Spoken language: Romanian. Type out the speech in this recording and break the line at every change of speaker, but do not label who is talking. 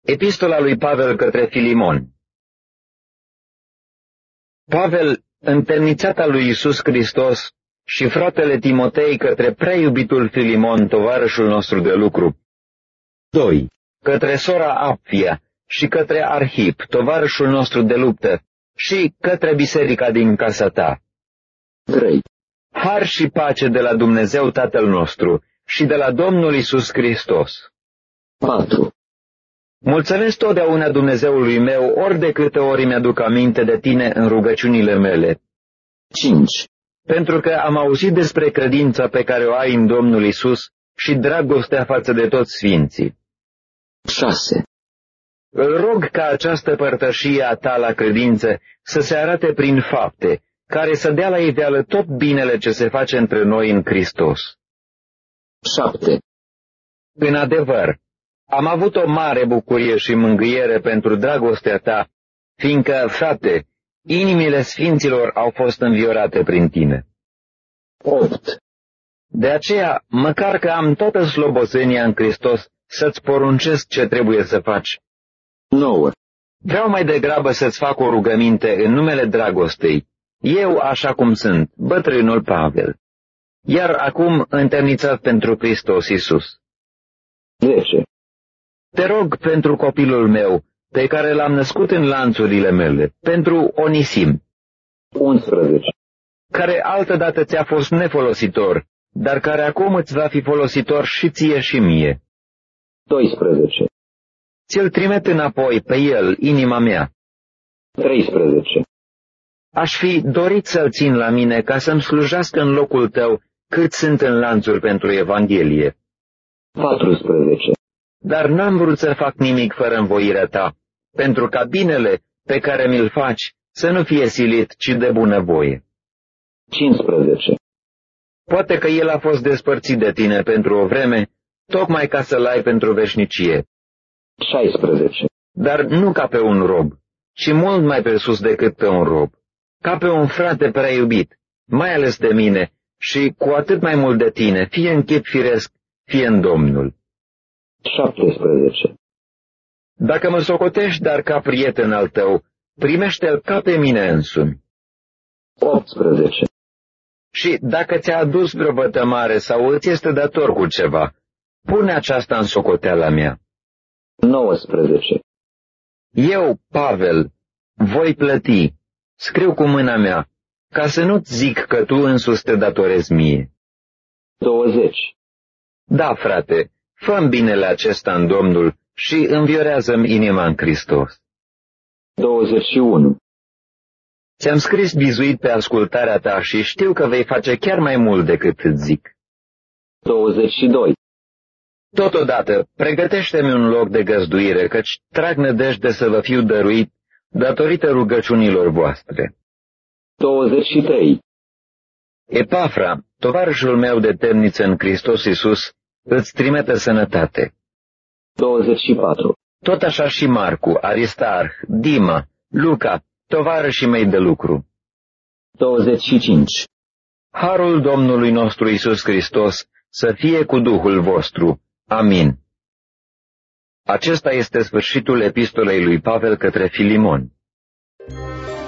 Epistola lui Pavel către Filimon. Pavel, întemnițat al lui Iisus Hristos, și fratele Timotei către prea iubitul Filimon, tovarășul nostru de lucru. 2. Către sora Apfia și către Arhip, tovarășul nostru de luptă, și către biserica din casa ta. 3. Har și pace de la Dumnezeu Tatăl nostru și de la Domnul Iisus Hristos. 4. Mulțumesc totdeauna Dumnezeului meu, ori de câte ori mi-aduc aminte de tine în rugăciunile mele. 5. Pentru că am auzit despre credința pe care o ai în Domnul Iisus și dragostea față de toți sfinții. 6. Îl rog ca această părtășie a ta la credință să se arate prin fapte, care să dea la iveală tot binele ce se face între noi în Hristos. 7. În adevăr, am avut o mare bucurie și mângâiere pentru dragostea ta, fiindcă, frate, inimile sfinților au fost înviorate prin tine. 8. De aceea, măcar că am toată slobozenia în Hristos, să-ți poruncesc ce trebuie să faci. 9. Vreau mai degrabă să-ți fac o rugăminte în numele dragostei, eu așa cum sunt, bătrânul Pavel, iar acum întemnițat pentru Hristos Iisus. 10. Te rog pentru copilul meu, pe care l-am născut în lanțurile mele, pentru Onisim. 11. Care altădată ți-a fost nefolositor, dar care acum îți va fi folositor și ție și mie. 12. Ți-l trimit înapoi pe el, inima mea. 13. Aș fi dorit să-l țin la mine ca să-mi slujească în locul tău cât sunt în lanțuri pentru Evanghelie. 14. Dar n-am vrut să fac nimic fără învoirea ta, pentru ca binele pe care mi-l faci să nu fie silit, ci de bunăvoie. 15. Poate că el a fost despărțit de tine pentru o vreme, tocmai ca să-l ai pentru veșnicie. 16. Dar nu ca pe un rob, ci mult mai presus decât pe un rob, ca pe un frate prea iubit, mai ales de mine și cu atât mai mult de tine, fie în chip firesc, fie în Domnul. 17. Dacă mă socotești dar ca prieten al tău, primește-l ca pe mine însumi. 18. Și dacă ți-a adus vreo vătămare sau îți este dator cu ceva, pune aceasta în socoteala mea. 19. Eu, Pavel, voi plăti, scriu cu mâna mea, ca să nu-ți zic că tu însuți te datorezi mie. 20. Da, frate, fă-mi binele acesta în Domnul și înviorează-mi inima în Hristos. 21. Ți-am scris bizuit pe ascultarea ta și știu că vei face chiar mai mult decât îți zic. 22. Totodată, pregătește-mi un loc de găzduire, căci trag nădejde să vă fiu dăruit datorită rugăciunilor voastre. 23. Epafra, tovarășul meu de temniță în Hristos Iisus, îți trimite sănătate. 24. Tot așa și Marcu, Aristarh, Dima, Luca, tovarășii mei de lucru. 25. Harul Domnului nostru Iisus Hristos să fie cu Duhul vostru. Amin. Acesta este sfârșitul epistolei lui Pavel către Filimon.